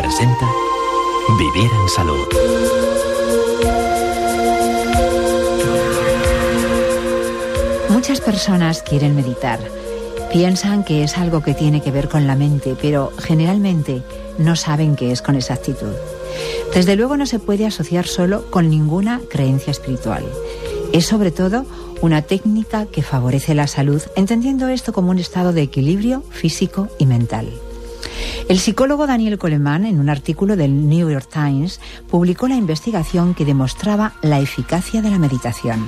presenta Vivir en Salud. Muchas personas quieren meditar. Piensan que es algo que tiene que ver con la mente, pero generalmente no saben qué es con exactitud. Desde luego no se puede asociar solo con ninguna creencia espiritual. Es sobre todo una técnica que favorece la salud, entendiendo esto como un estado de equilibrio físico y mental. El psicólogo Daniel Goleman, en un artículo del New York Times, publicó la investigación que demostraba la eficacia de la meditación.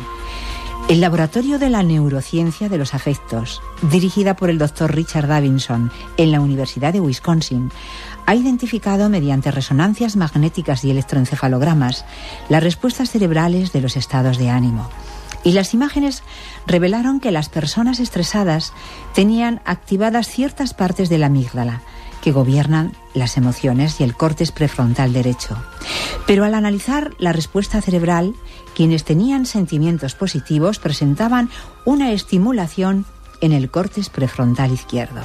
El Laboratorio de la Neurociencia de los Afectos, dirigida por el Dr. Richard Davidson en la Universidad de Wisconsin, ha identificado mediante resonancias magnéticas y electroencefalogramas las respuestas cerebrales de los estados de ánimo. Y las imágenes revelaron que las personas estresadas tenían activadas ciertas partes de la amígdala, que gobiernan las emociones, y el córtex prefrontal derecho. Pero al analizar la respuesta cerebral, quienes tenían sentimientos positivos presentaban una estimulación en el córtex prefrontal izquierdo.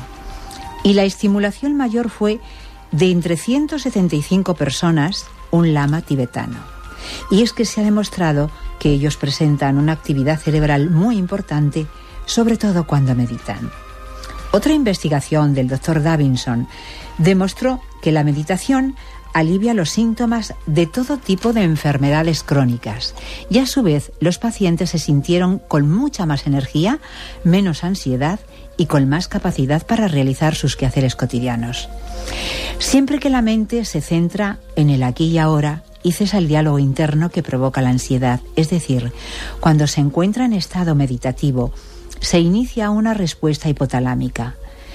Y la estimulación mayor fue de entre 175 personas, un lama tibetano. Y es que se ha demostrado que ellos presentan una actividad cerebral muy importante, sobre todo cuando meditan. Otra investigación del Dr. Davidson demostró que la meditación alivia los síntomas de todo tipo de enfermedades crónicas, y a su vez los pacientes se sintieron con mucha más energía, menos ansiedad y con más capacidad para realizar sus quehaceres cotidianos. Siempre que la mente se centra en el aquí y ahora y cesa el diálogo interno que provoca la ansiedad, es decir, cuando se encuentra en estado meditativo, se inicia una respuesta hipotalámica.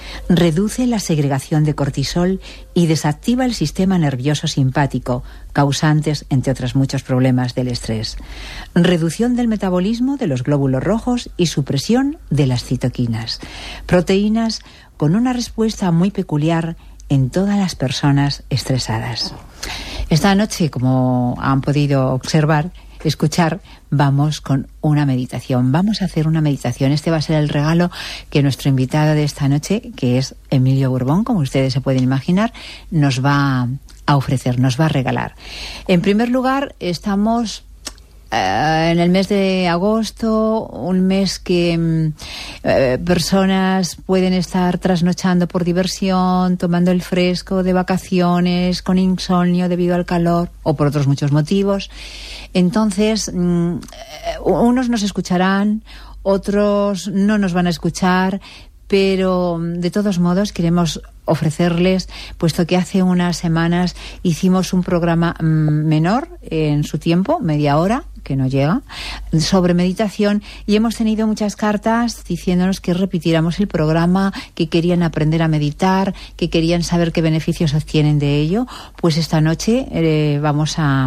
Reduce la segregación de cortisol y desactiva el sistema nervioso simpático, causantes, entre otros muchos problemas, del estrés. Reducción del metabolismo de los glóbulos rojos y supresión de las citoquinas, proteínas con una respuesta muy peculiar en todas las personas estresadas. Esta noche, como han podido escuchar, vamos con una meditación. Vamos a hacer una meditación. Este va a ser el regalo que nuestro invitado de esta noche, que es Emilio Burbón, como ustedes se pueden imaginar, nos va a ofrecer, nos va a regalar. En primer lugar, estamos en el mes de agosto, un mes que personas pueden estar trasnochando por diversión, tomando el fresco, de vacaciones, con insomnio debido al calor o por otros muchos motivos. Entonces, unos nos escucharán, otros no nos van a escuchar, pero de todos modos queremos ofrecerles, puesto que hace unas semanas hicimos un programa menor en su tiempo, media hora, que no llega, sobre meditación, y hemos tenido muchas cartas diciéndonos que repitiéramos el programa, que querían aprender a meditar, que querían saber qué beneficios obtienen de ello. Pues esta noche vamos a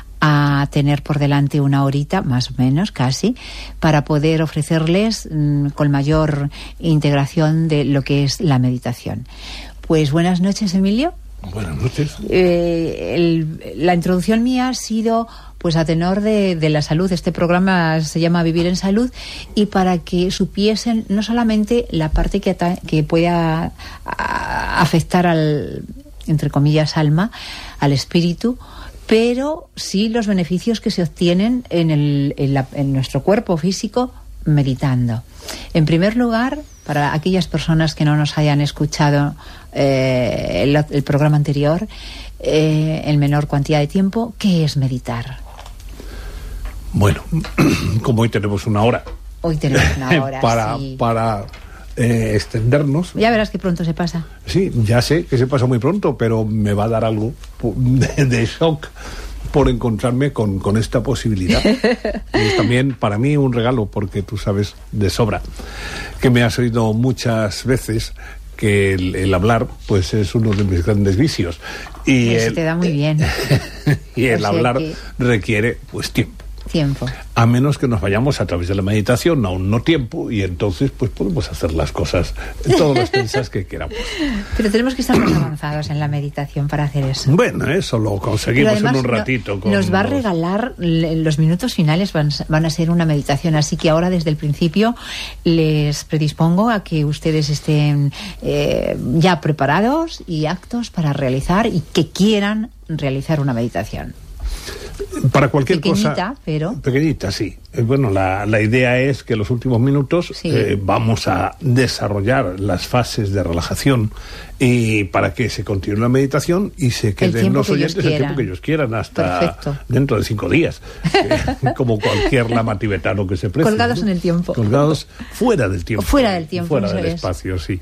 tener por delante una horita, más o menos, casi, para poder ofrecerles con mayor integración de lo que es la meditación. Pues buenas noches, Emilio. Buenas noches. La introducción mía ha sido pues a tenor de la salud. Este programa se llama Vivir en Salud, y para que supiesen no solamente la parte que pueda afectar al, entre comillas, alma, al espíritu, pero sí los beneficios que se obtienen en nuestro cuerpo físico meditando. En primer lugar, para aquellas personas que no nos hayan escuchado el programa anterior, en menor cantidad de tiempo, ¿qué es meditar? Bueno, como hoy tenemos una hora. Hoy tenemos una hora, para extendernos. Ya verás que pronto se pasa. Sí, ya sé que se pasa muy pronto, pero me va a dar algo de shock por encontrarme con esta posibilidad. Y es también para mí un regalo, porque tú sabes de sobra que me has oído muchas veces que el hablar pues es uno de mis grandes vicios. Y eso te da muy bien. Y el hablar requiere pues tiempo. tiempo. A menos que nos vayamos a través de la meditación a un no tiempo, y entonces pues podemos hacer las cosas todas las tensas que queramos. Pero tenemos que estar más avanzados en la meditación para hacer eso. Bueno, eso lo conseguimos en un ratito. Nos va a regalar, los minutos finales van a ser una meditación, así que ahora desde el principio les predispongo a que ustedes estén ya preparados y aptos para realizar y que quieran realizar una meditación. Para cualquier pequeñita, cosa. Pero... Pequeñita, sí. Bueno, la idea es que en los últimos minutos vamos a desarrollar las fases de relajación y para que se continúe la meditación y se queden los oyentes el tiempo que ellos quieran, hasta dentro de 5 días. Como cualquier lama tibetano que se precie. Colgados en el tiempo. Colgados fuera del tiempo. Fuera del tiempo. Fuera del espacio, sí.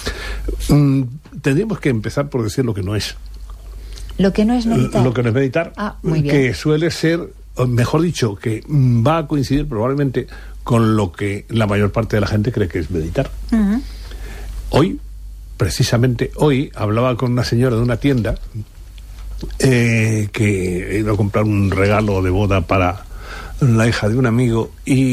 Tendríamos que empezar por decir lo que no es. Lo que no es meditar. Lo que no es meditar, muy bien. Que suele ser, mejor dicho, que va a coincidir probablemente con lo que la mayor parte de la gente cree que es meditar. Uh-huh. Hoy, precisamente hoy, hablaba con una señora de una tienda que he ido a comprar un regalo de boda para la hija de un amigo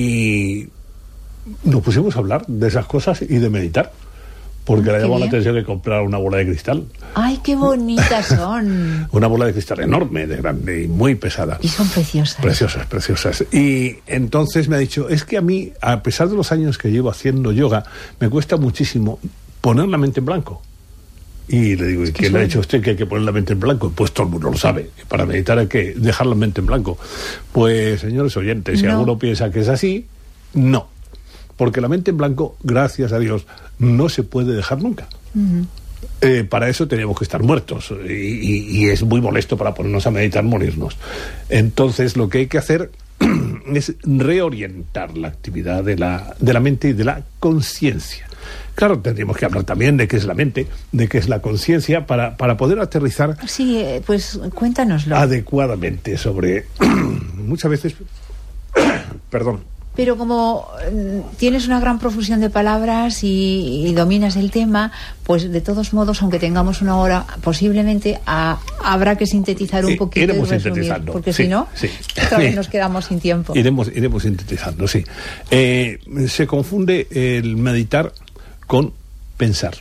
y nos pusimos a hablar de esas cosas y de meditar. Porque le llamó la atención que comprar una bola de cristal. ¡Ay, qué bonitas son! Una bola de cristal enorme, de grande y muy pesada. Y son preciosas. Preciosas. Y entonces me ha dicho, es que a mí, a pesar de los años que llevo haciendo yoga, me cuesta muchísimo poner la mente en blanco. Y le digo, ¿y quién le ha dicho a usted que hay que poner la mente en blanco? Pues todo el mundo lo sabe, que para meditar hay que dejar la mente en blanco. Pues, señores oyentes, si alguno piensa que es así, no. Porque la mente en blanco, gracias a Dios, no se puede dejar nunca. Uh-huh. Para eso tenemos que estar muertos y es muy molesto para ponernos a meditar morirnos. Entonces lo que hay que hacer es reorientar la actividad de la mente y de la conciencia. Claro, tendríamos que hablar también de qué es la mente, de qué es la conciencia, para poder aterrizar. Sí, pues cuéntanoslo. Adecuadamente sobre... Muchas veces... Perdón. Pero como tienes una gran profusión de palabras y dominas el tema, pues de todos modos, aunque tengamos una hora, posiblemente habrá que sintetizar un poquito y resumir, sintetizando, porque si no, otra vez nos quedamos sin tiempo. Iremos sintetizando, sí. Se confunde el meditar con pensar.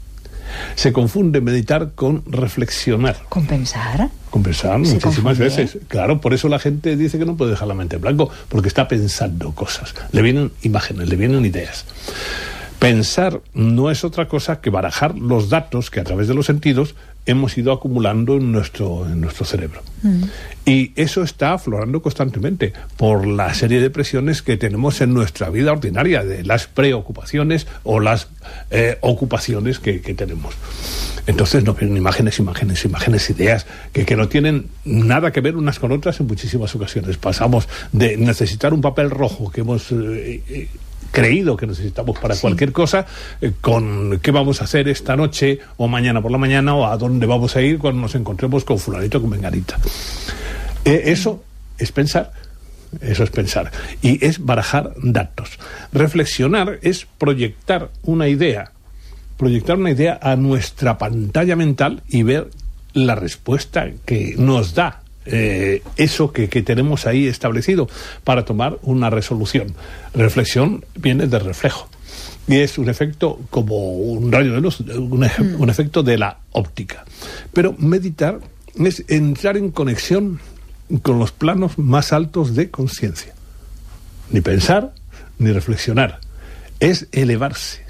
Se confunde meditar con reflexionar. ¿Con pensar? Con pensar muchísimas veces. Claro, por eso la gente dice que no puede dejar la mente en blanco, porque está pensando cosas. Le vienen imágenes, le vienen ideas. Pensar no es otra cosa que barajar los datos que a través de los sentidos hemos ido acumulando en nuestro cerebro. Y eso está aflorando constantemente por la serie de presiones que tenemos en nuestra vida ordinaria, de las preocupaciones o las ocupaciones que tenemos. Entonces nos vienen imágenes, ideas que no tienen nada que ver unas con otras en muchísimas ocasiones. Pasamos de necesitar un papel rojo que hemos... creído que necesitamos para cualquier cosa, con qué vamos a hacer esta noche o mañana por la mañana o a dónde vamos a ir cuando nos encontremos con fulanito, con menganita. Eso es pensar. Y es barajar datos. Reflexionar es proyectar una idea a nuestra pantalla mental y ver la respuesta que nos da eso que tenemos ahí establecido para tomar una resolución. Reflexión viene de reflejo y es un efecto como un rayo de luz, un efecto de la óptica. Pero meditar es entrar en conexión con los planos más altos de conciencia. Ni pensar ni reflexionar, es elevarse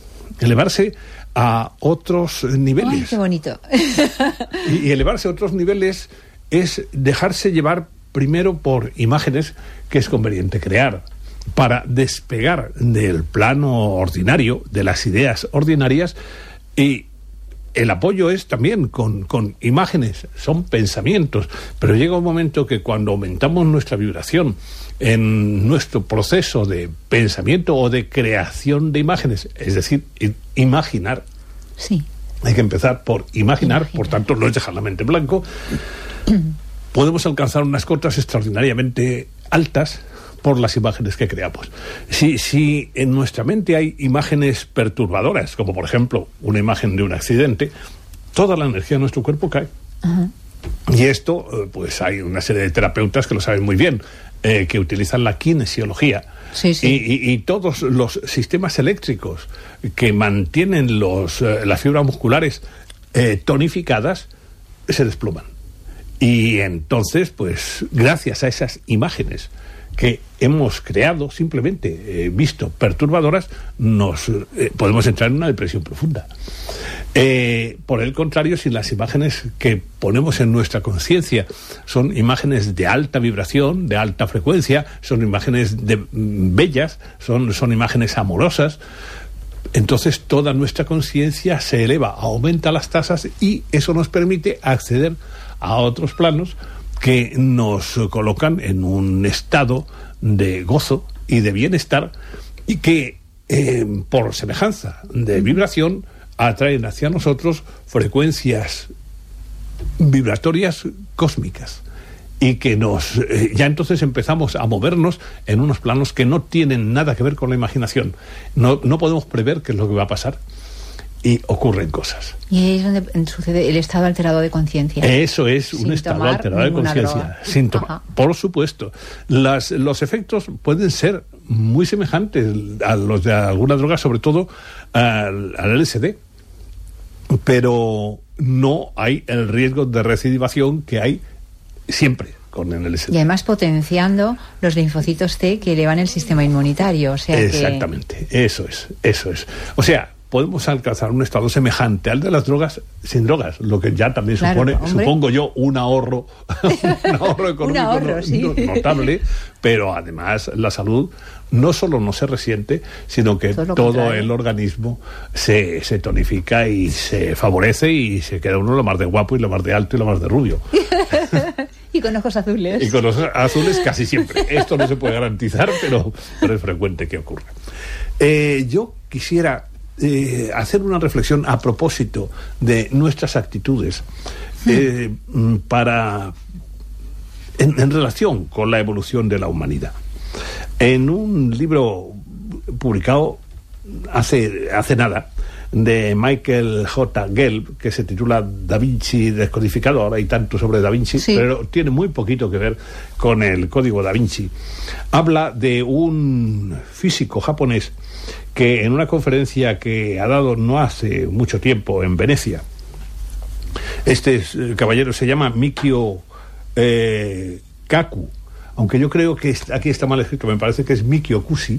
a otros niveles. ¡Ay, qué bonito! Y elevarse a otros niveles es dejarse llevar primero por imágenes que es conveniente crear para despegar del plano ordinario, de las ideas ordinarias, y el apoyo es también con imágenes, son pensamientos, pero llega un momento que cuando aumentamos nuestra vibración en nuestro proceso de pensamiento o de creación de imágenes, es decir, imaginar, hay que empezar por imaginar, por tanto no es dejar la mente en blanco, podemos alcanzar unas cotas extraordinariamente altas por las imágenes que creamos. Si en nuestra mente hay imágenes perturbadoras, como por ejemplo una imagen de un accidente, toda la energía de nuestro cuerpo cae. Uh-huh. Y esto, pues hay una serie de terapeutas que lo saben muy bien, que utilizan la kinesiología. Sí, sí. Y todos los sistemas eléctricos que mantienen las fibras musculares tonificadas se desploman. Y entonces, pues, gracias a esas imágenes que hemos creado, simplemente visto perturbadoras, podemos entrar en una depresión profunda. Por el contrario, si las imágenes que ponemos en nuestra conciencia son imágenes de alta vibración, de alta frecuencia, son imágenes bellas, son imágenes amorosas, entonces toda nuestra conciencia se eleva, aumenta las tasas, y eso nos permite acceder a otros planos que nos colocan en un estado de gozo y de bienestar, y que por semejanza de vibración atraen hacia nosotros frecuencias vibratorias cósmicas, y que ya entonces empezamos a movernos en unos planos que no tienen nada que ver con la imaginación. No podemos prever qué es lo que va a pasar, y ocurren cosas. Y ahí es donde sucede el estado alterado de conciencia. Eso es un estado alterado de conciencia. Por supuesto. Los efectos pueden ser muy semejantes a los de alguna droga, sobre todo al LSD. Pero no hay el riesgo de recidivación que hay siempre con el LSD. Y además potenciando los linfocitos T que elevan el sistema inmunitario. O sea, exactamente, eso es. O sea, podemos alcanzar un estado semejante al de las drogas sin drogas, lo que ya también supone, supongo yo, un ahorro económico notable, pero además la salud no solo no se resiente, sino que todo el organismo se tonifica y se favorece, y se queda uno lo más de guapo y lo más de alto y lo más de rubio. Y con ojos azules. Y con ojos azules casi siempre. Esto no se puede garantizar, pero es frecuente que ocurra. Yo quisiera hacer una reflexión a propósito de nuestras actitudes en relación con la evolución de la humanidad. En un libro publicado hace nada, de Michael J. Gelb, que se titula Da Vinci descodificado, ahora hay tanto sobre Da Vinci, pero tiene muy poquito que ver con el código Da Vinci, habla de un físico japonés que en una conferencia que ha dado no hace mucho tiempo en Venecia, este caballero se llama Mikio Kaku, aunque yo creo que aquí está mal escrito, me parece que es Mikio Kushi.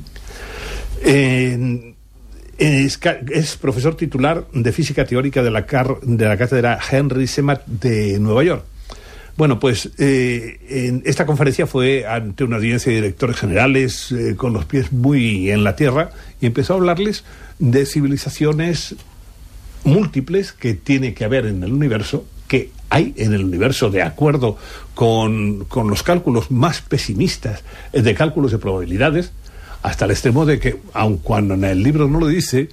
Es profesor titular de física teórica de la cátedra Henry Semat de Nueva York. Bueno, pues en esta conferencia fue ante una audiencia de directores generales con los pies muy en la tierra, y empezó a hablarles de civilizaciones múltiples que tiene que haber en el universo, que hay en el universo, de acuerdo con los cálculos más pesimistas de cálculos de probabilidades, hasta el extremo de que, aun cuando en el libro no lo dice,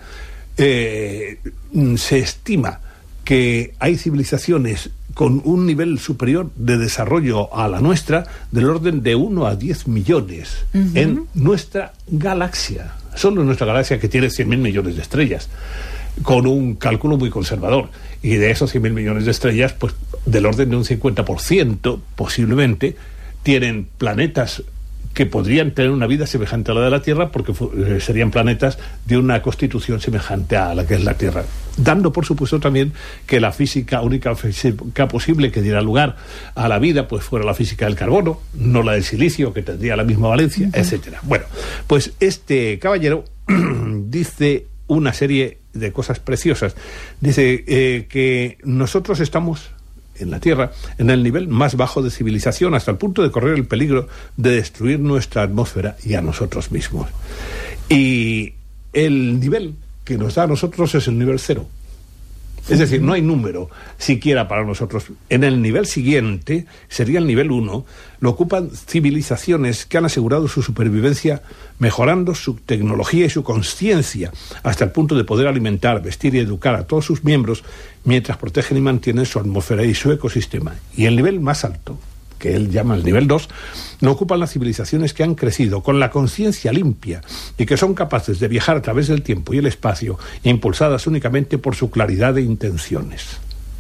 se estima que hay civilizaciones con un nivel superior de desarrollo a la nuestra, del orden de 1 a 10 millones en nuestra galaxia. Solo en nuestra galaxia, que tiene 100.000 millones de estrellas, con un cálculo muy conservador. Y de esos 100.000 millones de estrellas, pues del orden de un 50% posiblemente tienen planetas que podrían tener una vida semejante a la de la Tierra, porque serían planetas de una constitución semejante a la que es la Tierra, dando por supuesto también que la única física posible que diera lugar a la vida pues fuera la física del carbono, no la del silicio, que tendría la misma valencia, etcétera. Bueno, pues este caballero dice una serie de cosas preciosas. Dice que nosotros estamos en la Tierra en el nivel más bajo de civilización, hasta el punto de correr el peligro de destruir nuestra atmósfera y a nosotros mismos. Y el nivel que nos da a nosotros es el nivel 0. Es decir, no hay número siquiera para nosotros. En el nivel siguiente, sería el nivel 1, lo ocupan civilizaciones que han asegurado su supervivencia mejorando su tecnología y su conciencia hasta el punto de poder alimentar, vestir y educar a todos sus miembros mientras protegen y mantienen su atmósfera y su ecosistema. Y el nivel más alto, que él llama el nivel 2, lo ocupan las civilizaciones que han crecido con la conciencia limpia y que son capaces de viajar a través del tiempo y el espacio, impulsadas únicamente por su claridad de intenciones.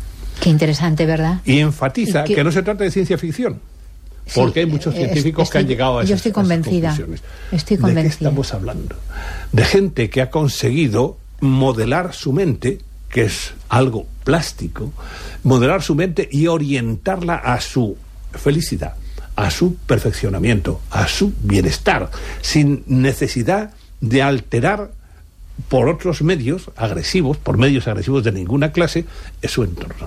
Qué interesante, ¿verdad? Y enfatiza que no se trata de ciencia ficción. Porque hay muchos científicos que han llegado a esas conclusiones. Estoy convencida. ¿De qué estamos hablando? De gente que ha conseguido modelar su mente, que es algo plástico, modelar su mente y orientarla a su felicidad, a su perfeccionamiento, a su bienestar, sin necesidad de alterar por otros medios agresivos, por medios agresivos de ninguna clase, su entorno.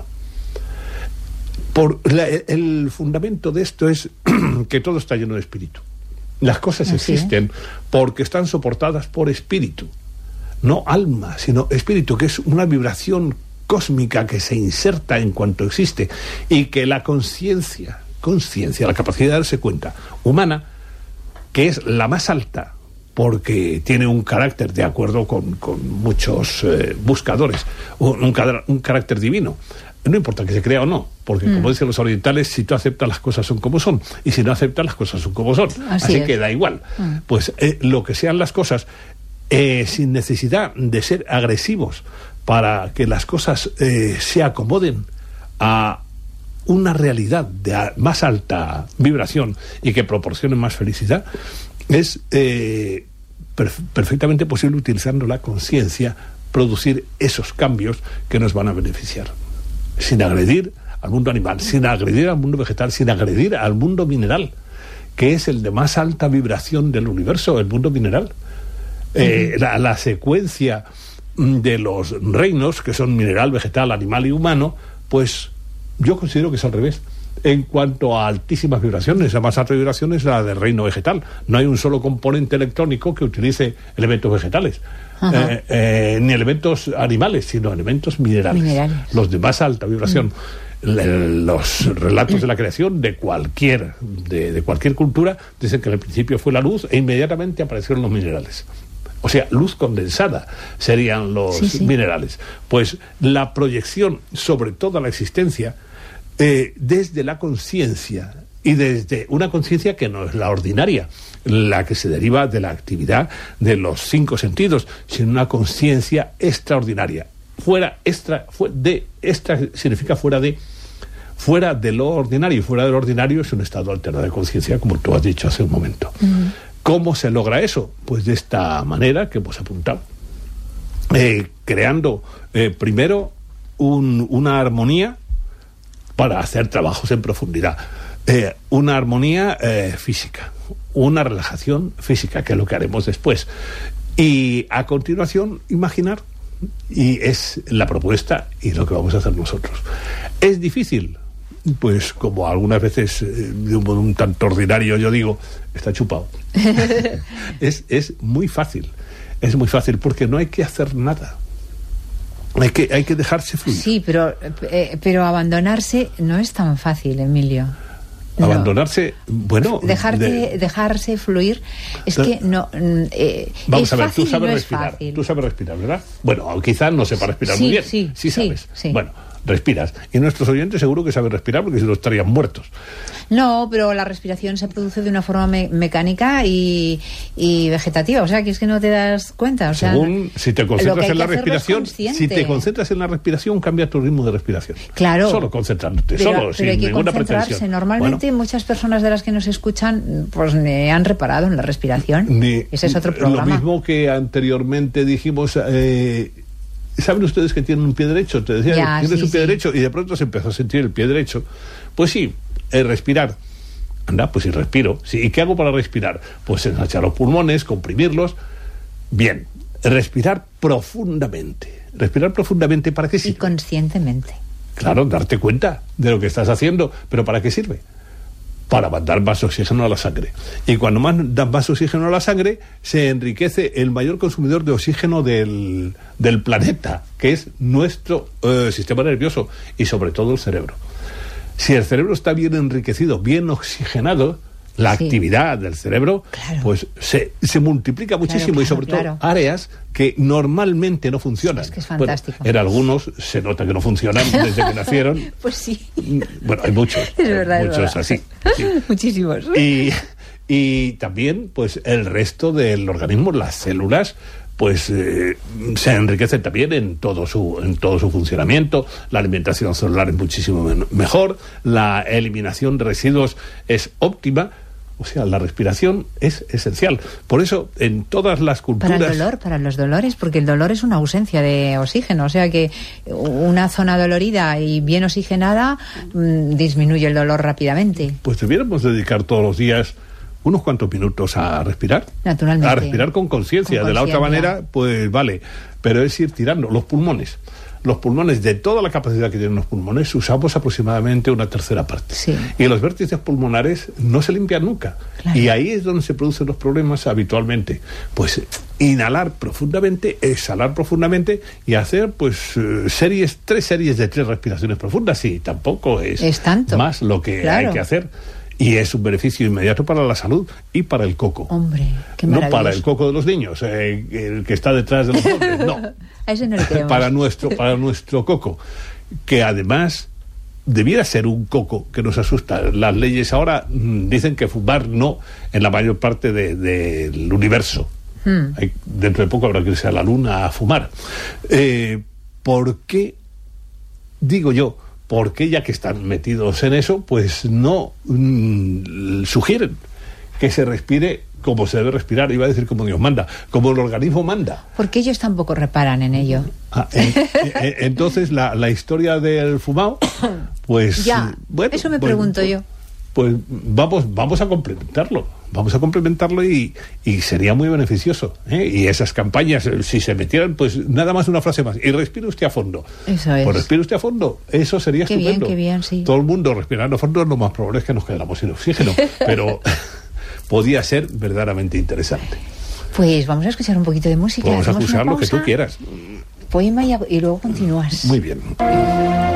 El fundamento de esto es que todo está lleno de espíritu. Las cosas existen porque están soportadas por espíritu, no alma, sino espíritu, que es una vibración cósmica que se inserta en cuanto existe, y que la conciencia, la capacidad de darse cuenta humana, que es la más alta, porque tiene un carácter, de acuerdo con muchos buscadores, un carácter divino. No importa que se crea o no, porque como dicen los orientales, si tú aceptas las cosas son como son, y si no aceptas las cosas son como son. Así que da igual. Pues lo que sean las cosas, sin necesidad de ser agresivos, para que las cosas se acomoden a una realidad de más alta vibración y que proporcione más felicidad, es perfectamente posible, utilizando la conciencia, producir esos cambios que nos van a beneficiar, sin agredir al mundo animal, sin agredir al mundo vegetal, sin agredir al mundo mineral, que es el de más alta vibración del universo, el mundo mineral. La secuencia de los reinos, que son mineral, vegetal, animal y humano, pues yo considero que es al revés. En cuanto a altísimas vibraciones, la más alta vibración es la del reino vegetal. No hay un solo componente electrónico que utilice elementos vegetales, ni elementos animales, sino elementos minerales. Los de más alta vibración. Los relatos de la creación de cualquier cultura dicen que al principio fue la luz e inmediatamente aparecieron los minerales. O sea, luz condensada serían los minerales. Pues la proyección sobre toda la existencia, desde la conciencia, y desde una conciencia que no es la ordinaria, la que se deriva de la actividad de los 5 sentidos, sino una conciencia extraordinaria. Extra significa fuera de lo ordinario, y fuera de lo ordinario es un estado alterado de conciencia, como tú has dicho hace un momento. ¿Cómo se logra eso? Pues de esta manera que hemos apuntado, creando primero una armonía para hacer trabajos en profundidad, una armonía física, una relajación física, que es lo que haremos después, y a continuación imaginar, y es la propuesta y lo que vamos a hacer nosotros. ¿Es difícil? Pues como algunas veces de un modo un tanto ordinario yo digo, está chupado. Es muy fácil, porque no hay que hacer nada. Hay que dejarse fluir. Sí, pero abandonarse no es tan fácil, Emilio. Abandonarse, bueno... Dejarse fluir, es que no... vamos a ver, fácil, tú sabes no respirar. Es fácil. Tú sabes respirar, ¿verdad? Bueno, quizás no sepa respirar muy bien. Sí sabes. Sí. Bueno, respiras. Y nuestros oyentes seguro que saben respirar, porque si no estarían muertos. No, pero la respiración se produce de una forma mecánica y vegetativa, o sea, que es que no te das cuenta. O sea, según, si te concentras en la respiración, cambia tu ritmo de respiración. Claro. Solo concentrándote, pero sin hay que ninguna concentrarse. pretensión. Normalmente muchas personas de las que nos escuchan pues han reparado en la respiración. Ese es otro programa. Lo mismo que anteriormente dijimos... ¿saben ustedes que tienen un pie derecho? Te decía, tienes un pie derecho, y de pronto se empezó a sentir el pie derecho. Pues sí, respirar. Anda, pues si respiro. Sí, ¿y qué hago para respirar? Pues ensanchar los pulmones, comprimirlos. Bien, respirar profundamente. ¿Respirar profundamente para qué sirve? Y conscientemente. Claro, darte cuenta de lo que estás haciendo. ¿Pero para qué sirve? Para mandar más oxígeno a la sangre. Y cuando das más oxígeno a la sangre, se enriquece el mayor consumidor de oxígeno del planeta, que es nuestro sistema nervioso y sobre todo el cerebro. Si el cerebro está bien enriquecido, bien oxigenado, la actividad del cerebro pues se multiplica muchísimo, y sobre todo áreas que normalmente no funcionan. Es que es fantástico. Bueno, en algunos se nota que no funcionan desde que nacieron. Pues sí. Bueno, hay muchos. Es verdad, muchos así. Sí. Muchísimos. Y también pues el resto del organismo, las células, pues se enriquecen también en todo su funcionamiento. La alimentación celular es muchísimo mejor, la eliminación de residuos es óptima. O sea, la respiración es esencial. Por eso, en todas las culturas... Para los dolores, porque el dolor es una ausencia de oxígeno. O sea que una zona dolorida y bien oxigenada disminuye el dolor rápidamente. Pues debiéramos dedicar todos los días unos cuantos minutos a respirar. Naturalmente. A respirar con conciencia. De la otra manera, pues vale. Pero es ir tirando los pulmones. Los pulmones, de toda la capacidad que tienen los pulmones, usamos aproximadamente una tercera parte. Sí. Y los vértices pulmonares no se limpian nunca. Claro. Y ahí es donde se producen los problemas habitualmente. Pues inhalar profundamente, exhalar profundamente y hacer pues 3 series de 3 respiraciones profundas. Sí, tampoco es tanto. Más lo que hay que hacer. Y es un beneficio inmediato para la salud y para el coco. Hombre, qué maravilloso. No para el coco de los niños, el que está detrás de los hombres, no. A ese no le creemos. Para nuestro coco, que además debiera ser un coco que nos asusta. Las leyes ahora dicen que fumar no en la mayor parte del universo. Dentro de poco habrá que irse a la luna a fumar. ¿Por qué, digo yo, porque ya que están metidos en eso, pues no sugieren que se respire como se debe respirar? Iba a decir como Dios manda, como el organismo manda. Porque ellos tampoco reparan en ello. Entonces la historia del fumado, pues ya, bueno, eso me pregunto yo. Pues vamos a complementarlo y sería muy beneficioso, ¿eh? Y esas campañas, si se metieran, pues nada más una frase más, y respire usted a fondo. Eso es. Pues respire usted a fondo, eso sería estupendo. Qué bien, sí. Todo el mundo respirando a fondo, lo más probable es que nos quedáramos sin oxígeno, pero podía ser verdaderamente interesante. Pues vamos a escuchar un poquito de música. Vamos a escuchar lo que tú quieras. Poema y luego continúas. Muy bien.